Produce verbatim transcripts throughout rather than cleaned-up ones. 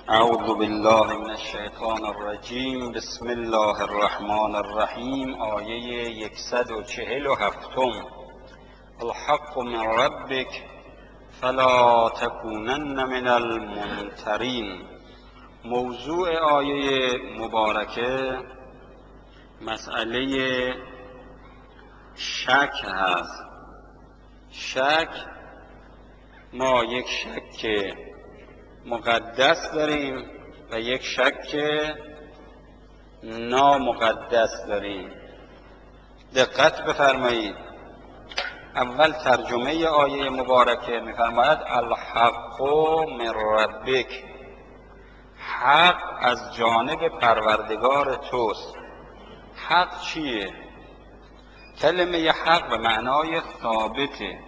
اعوذ بالله من الشیطان الرجیم. بسم الله الرحمن الرحیم. آیه صد و چهل و هفتم. الحق من ربک فلا تکونن من الممترین. موضوع آیه مبارکه مسئله شک هست. شک، ما یک شک مقدس داریم و یک شک نامقدس داریم. دقت بفرمایید. اول ترجمه آیه مبارکه میفرماید الحق من ربک، حق از جانب پروردگار توست. حق چیه؟ کلمه حق به معنای ثابته.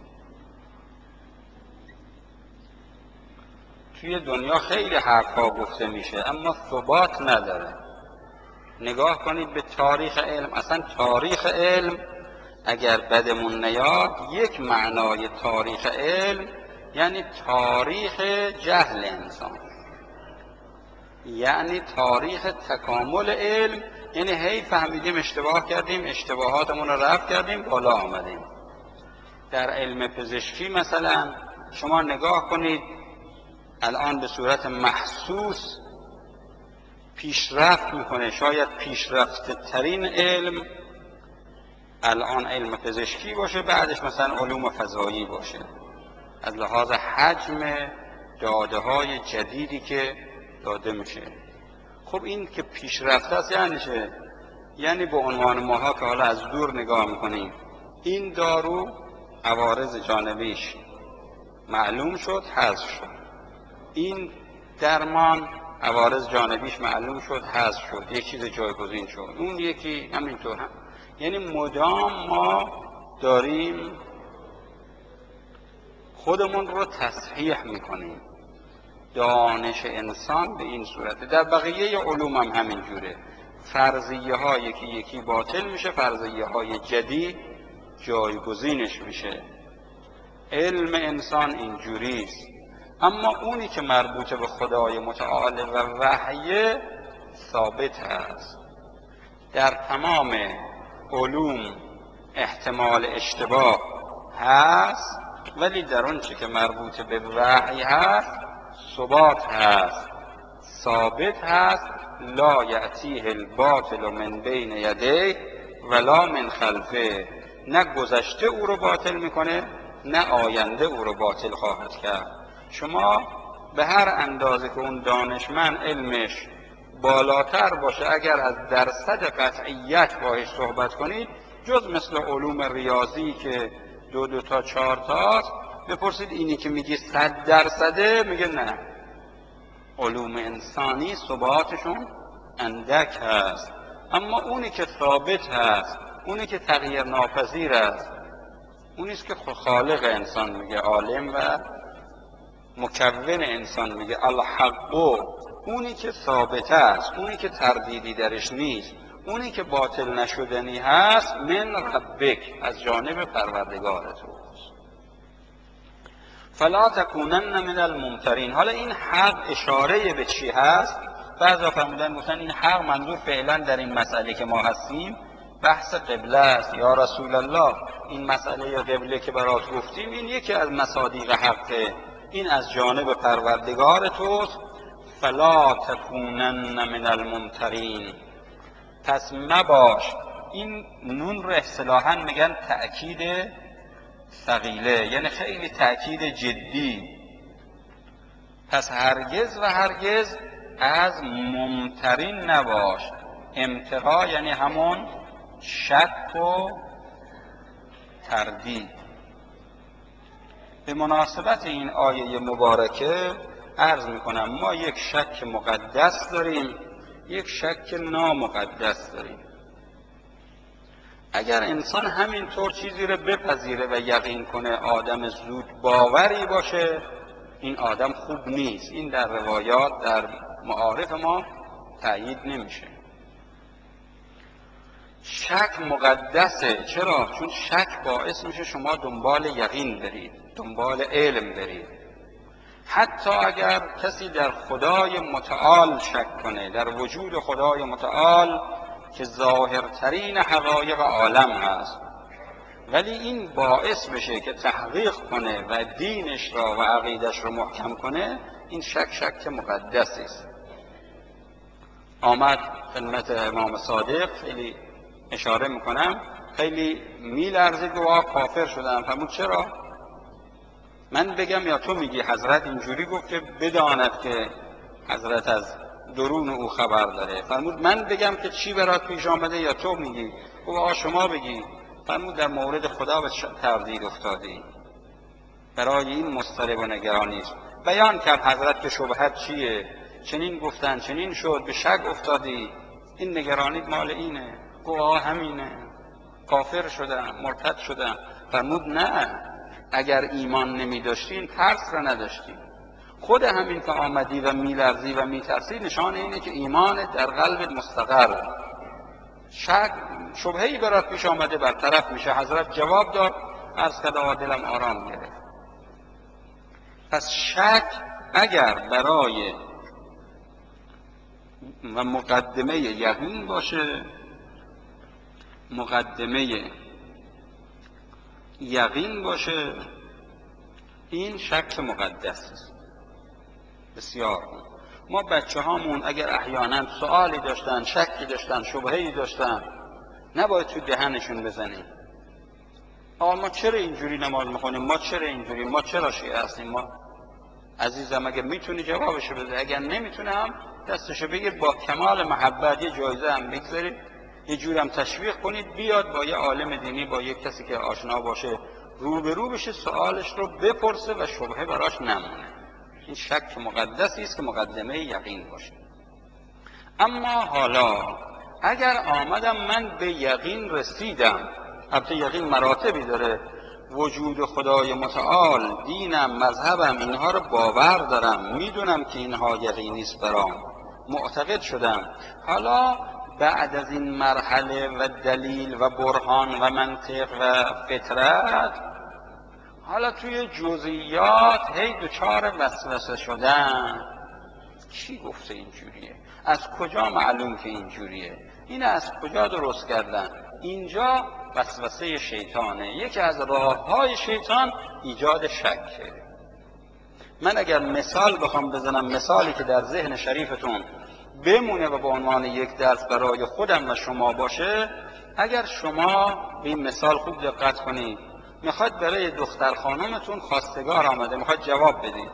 توی دنیا خیلی حرفا گفته میشه اما ثبات نداره. نگاه کنید به تاریخ علم. اصلا تاریخ علم اگر بدمون نیاد، یک معنای تاریخ علم یعنی تاریخ جهل انسان، یعنی تاریخ تکامل علم. یعنی هی فهمیدیم اشتباه کردیم، اشتباهاتمون رو رفع کردیم، بالا آمدیم. در علم پزشکی مثلا شما نگاه کنید، الان به صورت محسوس پیشرفت میکنه. شاید پیشرفته ترین علم الان علم پزشکی باشه، بعدش مثلا علوم فضایی باشه، از لحاظ حجم داده های جدیدی که داده میشه. خب این که پیشرفته است یعنی چه؟ یعنی به عنوان ماها که حالا از دور نگاه میکنیم، این دارو عوارض جانبیش معلوم شد، حذف شد. این درمان عوارض جانبیش معلوم شد، حذف شد، یک چیز جایگزین شد، اون یکی همینطور هم. یعنی مدام ما داریم خودمون رو تصحیح میکنیم. دانش انسان به این صورته. در بقیه علوم هم همین جوره. فرضیه ها یکی یکی باطل میشه، فرضیه های جدید جایگزینش میشه. علم انسان اینجوریست. اما اونی که مربوط به خدای متعال و وحی ثابت هست. در تمام علوم احتمال اشتباه هست، ولی در اون چی که مربوط به وحی هست ثبات هست، ثابت هست. لا یأتیه الباطل من بین یدیه ولا من خلفه. نه گذشته او رو باطل میکنه، نه آینده او رو باطل خواهد کرد. شما به هر اندازه که اون دانشمند علمش بالاتر باشه، اگر از درصد قطعیت باهاش صحبت کنید، جز مثل علوم ریاضی که دو دو تا چهار تاست، بپرسید اینی که میگی صد درصده، میگه نه. علوم انسانی ثباتشون اندک هست، اما اونی که ثابت هست، اونی که تغییر ناپذیر است، اونیست که خالق انسان میگه، عالم و مکون انسان میگه الحق. اونی که ثابت است، اونی که تردیدی درش نیست، اونی که باطل نشدنی هست، من ربک، از جانب پروردگار توست. فلا تکونن من الممترین. حالا این حق اشاره به چی هست؟ بعضا فرمودن گفتن این حق منظور فعلا در این مسئله که ما هستیم بحث قبله است. یا رسول الله، این مسئله قبله که برات گفتیم این یکی از مصادیق حقه، این از جانب پروردگار توست. فلا تکونن من الممترین، پس مباش. این نون رو اصطلاحاً میگن تأکید ثقیله، یعنی خیلی تأکید جدی. پس هرگز و هرگز از ممترین نباش. امتراء یعنی همون شک و تردید. به مناسبت این آیه مبارکه عرض میکنم ما یک شک مقدس داریم، یک شک نامقدس داریم. اگر انسان همینطور چیزی رو بپذیره و یقین کنه، آدم زود باوری باشه، این آدم خوب نیست. این در روایات در معارف ما تأیید نمیشه. شک مقدسه. چرا؟ چون شک باعث میشه شما دنبال یقین برید، دنبال علم برید. حتی اگر کسی در خدای متعال شک کنه، در وجود خدای متعال که ظاهرترین حقایق عالم هست، ولی این باعث بشه که تحقیق کنه و دینش را و عقیدش را محکم کنه، این شک شک مقدسی است. آمد خدمت امام صادق، خیلی اشاره میکنم، خیلی میلرزید و کافر شدم. فرمود چرا؟ من بگم یا تو میگی؟ حضرت اینجوری گفت که بداند که حضرت از درون او خبر داره. فرمود من بگم که چی برات پیش آمده یا تو میگی؟ گفت آقا شما بگی. فرمود در مورد خدا به تردید افتادی، برای این مضطرب و نگرانی است. بیان کرد حضرت که شبهت چیه، چنین گفتن چنین شد، به شک افتادی، این نگرانی مال اینه. گفت آقا همینه، کافر شدم، مرتد شدم. فرمود نه، اگر ایمان نمی داشتین ترس را نداشتین. خود همین که آمدی و میلرزی و میترسی نشان اینه که ایمان در قلبت مستقر. شک شبهه‌ای برات پیش آمده برطرف میشه. حضرت جواب داد، عرض کرد دلم آرام گرفت. پس شک اگر برای و مقدمه یقین باشه، مقدمه یقین باشه، این شک مقدس است. بسیار ما بچه هامون اگر احیانا سوالی داشتن، شکی داشتن، شبهه‌ای داشتن، نباید تو دهنشون بزنیم آقا ما چرا اینجوری نماز میخونیم، ما چرا اینجوری، ما چرا شیعه هستیم. ما عزیزم اگه میتونی جوابشو بده، اگر نمیتونه هم دستشو بگیر، با کمال محبت یه جایزه هم بگذارید، یه جور هم تشویق کنید بیاد با یه عالم دینی، با یه کسی که آشنا باشه روبرو بشه، سوالش رو بپرسه و شبهه براش نمونه. این شک مقدسی است که مقدمه یقین باشه. اما حالا اگر آمدم من به یقین رسیدم، البته یقین مراتبی داره، وجود خدای متعال، دینم، مذهبم، اینها رو باور دارم، میدونم که اینها یقینی است برام، معتقد شدم. حالا بعد از این مرحله و دلیل و برهان و منطق و فطرت، حالا توی جزئیات هی دچار وسوسه شدن. کی گفته اینجوریه؟ از کجا معلوم که اینجوریه؟ این از کجا درست کردن؟ اینجا وسوسه شیطانه. یکی از راه‌های شیطان ایجاد شکه. من اگر مثال بخوام بزنم، مثالی که در ذهن شریفتون بمونه و به عنوان یک درس برای خودم و شما باشه، اگر شما به این مثال خوب دقت کنید، میخواد برای دختر خانومتون خواستگار آمده، میخواد جواب بدید.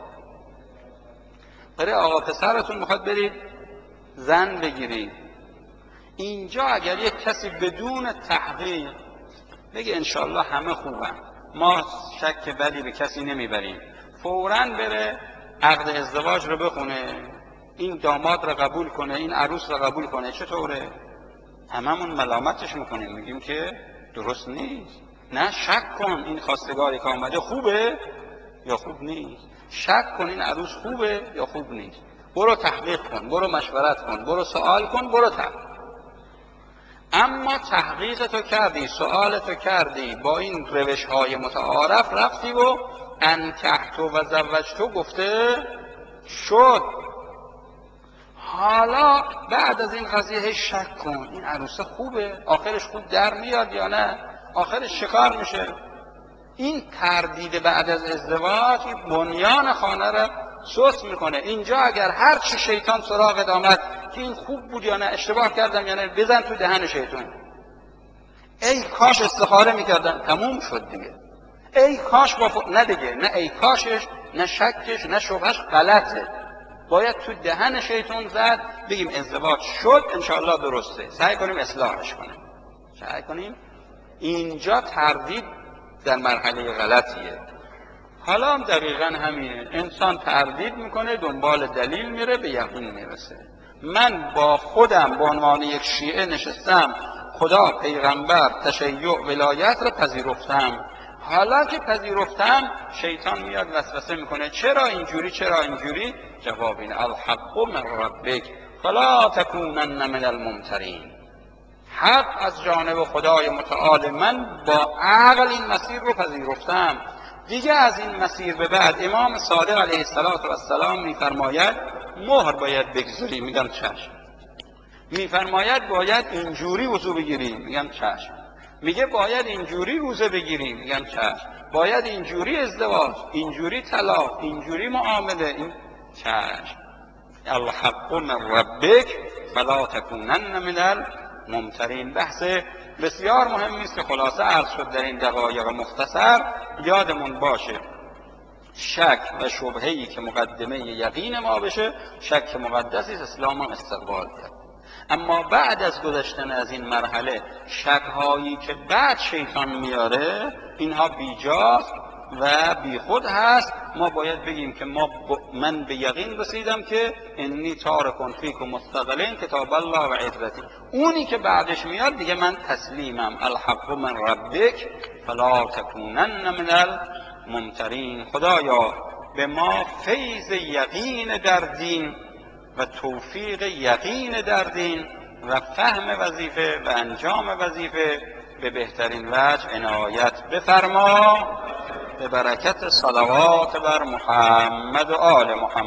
برای آقا پسرتون میخواد برید زن بگیرید. اینجا اگر یک کسی بدون تحقیق بگه انشالله همه خوبن، ما شک بدی به کسی نمیبریم، فوراً بره عقد ازدواج رو بخونه، این داماد رو قبول کنه، این عروس رو قبول کنه، چطوره؟ هممون ملامتش میکنیم، میگیم که درست نیست. نه، شک کن این خواستگاری که آمده خوبه یا خوب نیست. شک کن این عروس خوبه یا خوب نیست. برو تحقیق کن، برو مشورت کن، برو سوال کن، برو تحقیق. اما تحقیق تو کردی، سوال تو کردی، با این روش های متعارف رفتی و انکحتو و زوجتو گفته شد. حالا بعد از این قضیه شک کن این عروسه خوبه، آخرش خوب در میاد یا نه، آخرش شکار میشه. این تردید بعد از ازدواج بنیان خانه را سوس میکنه. اینجا اگر هر چی شیطان سراغت آمد که این خوب بود یا نه، اشتباه کردم یا نه، بزن تو دهن شیطان. ای کاش استخاره میکردم، تموم شد دیگه. ای کاش با ف... نه دیگه، نه ای کاشش، نه شکش، نه شبهش، غلطه. باید تو دهن شیطان زد، بگیم ازدواج شد، انشاءالله درسته، سعی کنیم اصلاحش کنیم، سعی کنیم. اینجا تردید در مرحله غلطیه. حالا هم دقیقا همینه، انسان تردید میکنه، دنبال دلیل میره، به یقین میرسه. من با خودم به عنوان یک شیعه نشستم، خدا، پیغمبر، تشیع، ولایت رو پذیرفتم. حالا که پذیرفتم، شیطان میاد وسوسه میکنه، چرا اینجوری، چرا اینجوری؟ جواب اینه، الحق من ربک فلا تکونن من الممترین. حق از جانب خدای متعال، من با عقل این مسیر رو پذیرفتم. دیگه از این مسیر به بعد امام صادق علیه السلام میفرماید مهر باید بگذاری، میگم چشم. میفرماید باید اینجوری وضو بگیری، میگم چشم. میگه باید اینجوری روزه بگیری، میگم چشم. باید اینجوری ازدواج، اینجوری طلاق، اینجوری معامله، این چشم. الحق من ربک فلا تکونن من الممترین. بحث بسیار مهمی است که خلاصه عرض شد در این دقایق مختصر. یادمون باشه شک و شبهه‌ای که مقدمه یقین ما بشه، شک مقدسی است، اسلام هم استقبال کرد. اما بعد از گذشتن از این مرحله شک‌هایی که بعد شیطان میاره اینها بیجاست و بیخود هست. ما باید بگیم که ما ب... من به یقین رسیدم که انی تارکون فیکم مستقلین کتاب الله و عزتی. اونی که بعدش میاد دیگه من تسلیمم. الحق من ربک فلا تکونن من الممترین. خدایا به ما فیض یقین در دین و توفیق یقین در دین و فهم وظیفه و انجام وظیفه به بهترین وجه عنایت بفرما، به برکت صلوات بر محمد و آل محمد.